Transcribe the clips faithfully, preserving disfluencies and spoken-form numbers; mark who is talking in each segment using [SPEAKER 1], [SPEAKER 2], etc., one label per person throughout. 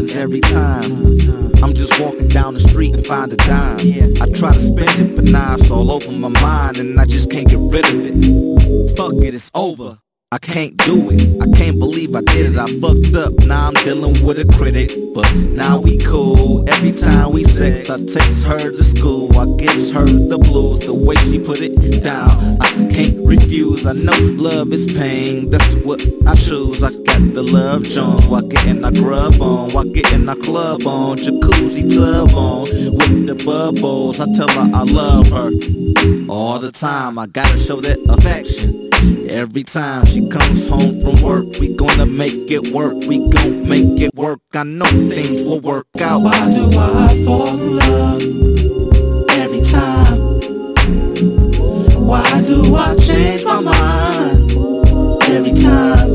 [SPEAKER 1] Cause every time I'm just walking down the street and find a dime, I try to spend it, but now it's all over my mind and I just can't get rid of it. Fuck it, it's over. I can't do it, I can't believe I did it. I fucked up, now I'm dealing with a critic. But now we cool, every time we sex I takes her to school, I gives her the blues. The way she put it down, I can't refuse. I know love is pain, that's what I choose. I got the love Jones, while getting our grub on, while getting our club on, jacuzzi tub on, with the bubbles. I tell her I love her all the time, I gotta show that affection. Every time she comes home from work, we gonna make it work, we gon' make it work. I know things will work out.
[SPEAKER 2] Why do I fall in love every time? Why do I change my mind every time?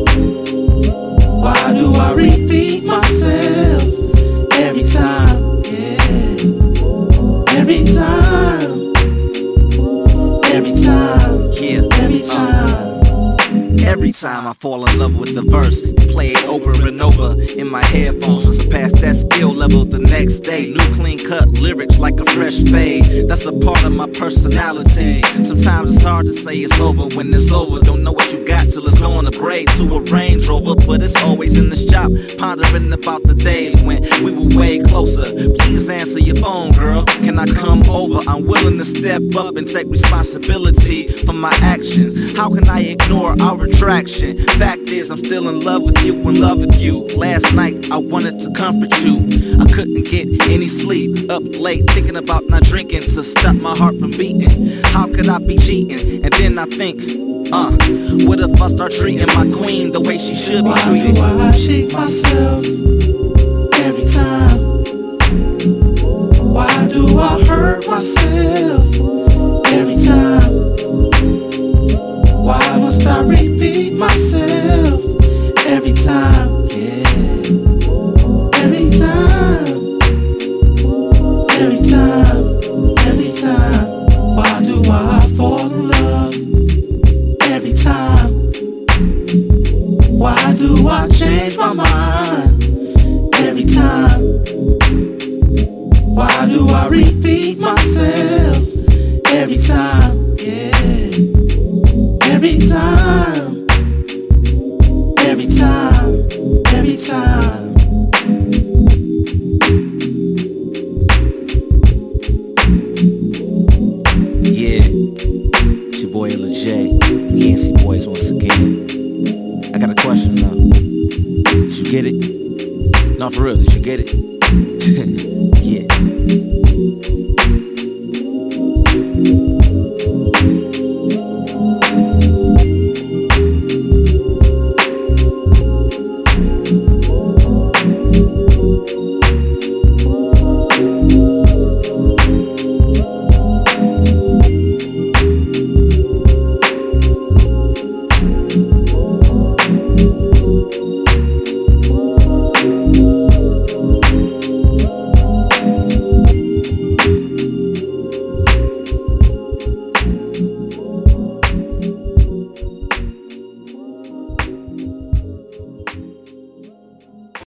[SPEAKER 2] Why do I repeat myself every time? Yeah, every time. Every time,
[SPEAKER 1] yeah,
[SPEAKER 2] every time.
[SPEAKER 1] Every time I fall in love with the verse and play it over and over in my headphones to surpass that skill level the next day. New clean cut lyrics like a fresh fade, that's a part of my personality. Sometimes it's hard to say it's over when it's over. Don't know what you got till it's going to braid to a Range Rover. But it's always in the shop, pondering about the days when we were way closer. Please answer your phone, girl, can I come over? I'm willing to step up and take responsibility for my actions. How can I ignore our attraction? Fact is, I'm still in love with you, in love with you. Last night, I wanted to comfort you. I couldn't get any sleep, up late thinking about not drinking to stop my heart from beating. How could I be cheating? And then I think, uh, what if I start treating my queen the way she should be treated?
[SPEAKER 2] Why do I shake myself every time? Why do I hurt myself every time? Why must I repeat myself every time? Yeah, every time, every time, every time. Why do I fall in love every time? Why do I change my mind every time? Why do I repeat myself every time? Yeah. Every time, every time, every time.
[SPEAKER 1] Yeah, it's your boy Ella J, Yancey Boys once again. I got a question now. Did you get it? No, for real, did you get it? Yeah.